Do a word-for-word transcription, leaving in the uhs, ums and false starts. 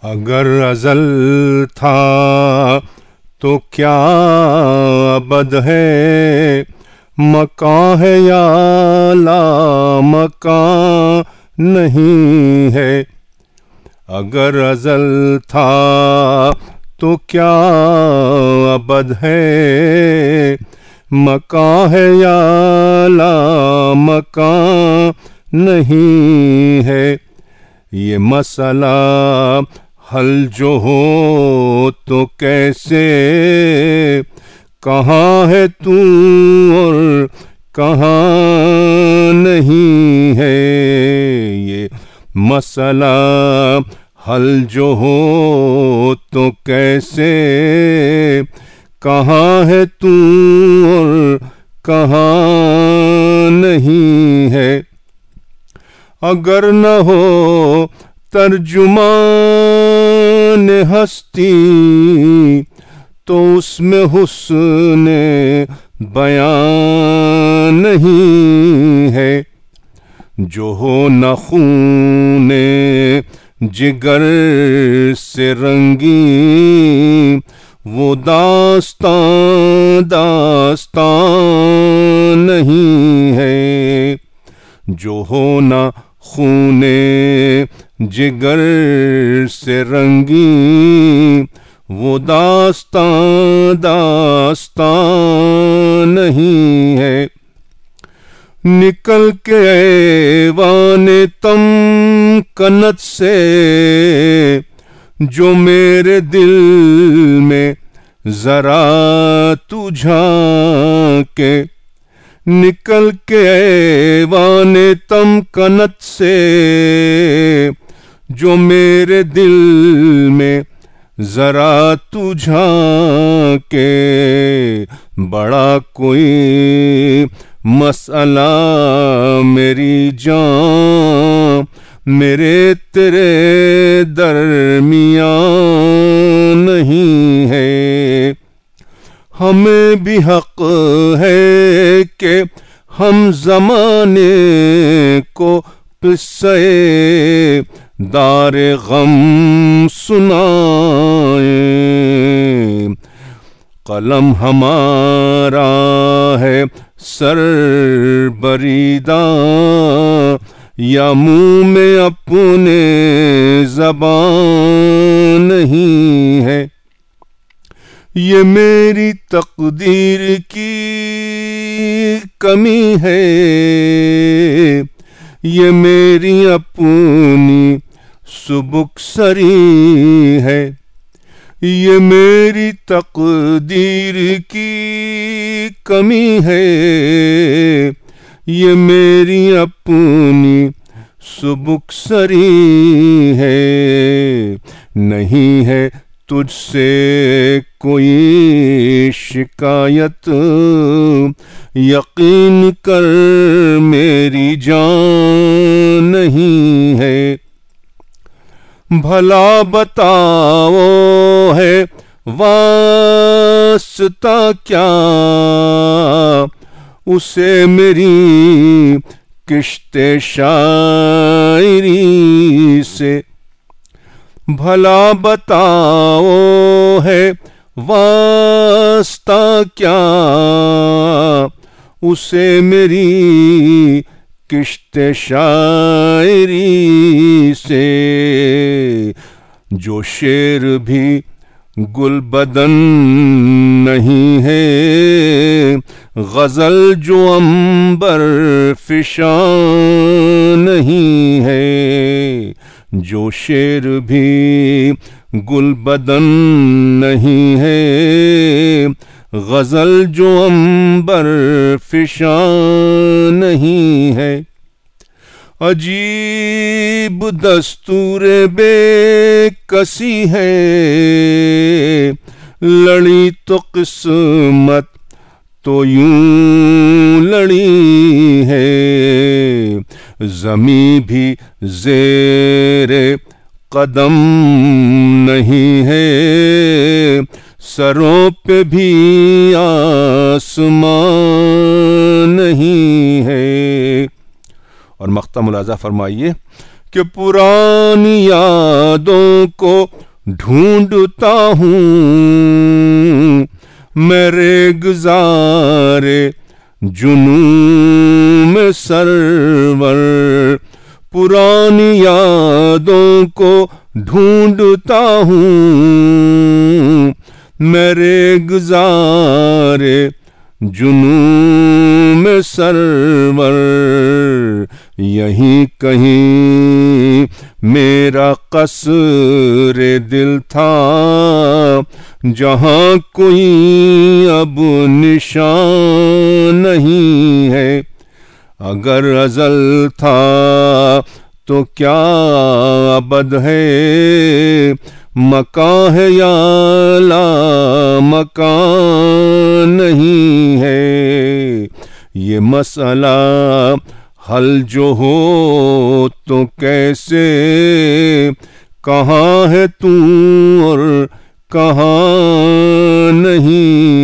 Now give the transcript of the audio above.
अगर अज़ल था तो क्या अबद है, मकां है या ला मकां नहीं है। अगर अज़ल था तो क्या अबद है, मकां है या ला मकां नहीं है। ये मसला हल जो हो तो कैसे, कहाँ है तू और कहाँ नहीं है। ये मसला हल जो हो तो कैसे, कहाँ है तू और कहाँ नहीं है। अगर न हो तर्जुमान हस्ती तो उसमें हुस्न बयान नहीं है। जो हो न खूने जिगर से रंगी, वो दास्तां दास्तां नहीं है। जो हो न खूने जिगर से रंगी, वो दास्तां दास्तां नहीं है। निकल के ऐवाने तम कनत से, जो मेरे दिल में जरा तू झांके। निकल के ऐवाने तम कनत से, जो मेरे दिल में जरा तू झांके। बड़ा कोई मसला मेरी जान, मेरे तेरे दरमियां नहीं है। हमें भी हक है कि हम ज़माने को किस्से दारे गम सुनाए। कलम हमारा है सर बरीदा, या मुँह में अपने ज़बान नहीं है। ये मेरी तकदीर की कमी है, ये मेरी अपनी सुबुकसरी है। ये मेरी तकदीर की कमी है, ये मेरी अपनी सुबुकसरी है। नहीं है तुझसे कोई शिकायत, यकीन कर मेरी जान नहीं है। भला बताओ है वास्ता क्या, उसे मेरी किश्ते शायरी से। भला बताओ है वास्ता क्या, उसे मेरी किश्ते शायरी से। जो शेर भी गुलबदन नहीं है, गज़ल जो अंबर फिशान नहीं है। जो शेर भी गुलबदन नहीं है, गज़ल जो अंबर फिशान नहीं है। अजीब दस्तूर बेकसी है, लड़ी तो किस्मत तो यूं लड़ी है। ज़मी भी ज़ेरे कदम नहीं है, सरों पे भी आसमान नहीं है। और मख्ता मुलाजा फरमाइए कि पुरानी यादों को ढूंढता हूँ मेरे गुजारे जुनून में सरवर। पुरानी यादों को ढूंढता हूँ मेरे गुजारे जुनून में सरवर। यहीं कहीं मेरा क़स्र दिल था जहाँ कोई अब निशान नहीं है। अगर अज़ल था तो क्या अबद है, मकान है या ला मकान नहीं है। ये मसला हल जो हो तो कैसे, कहाँ है तू और कहाँ नहीं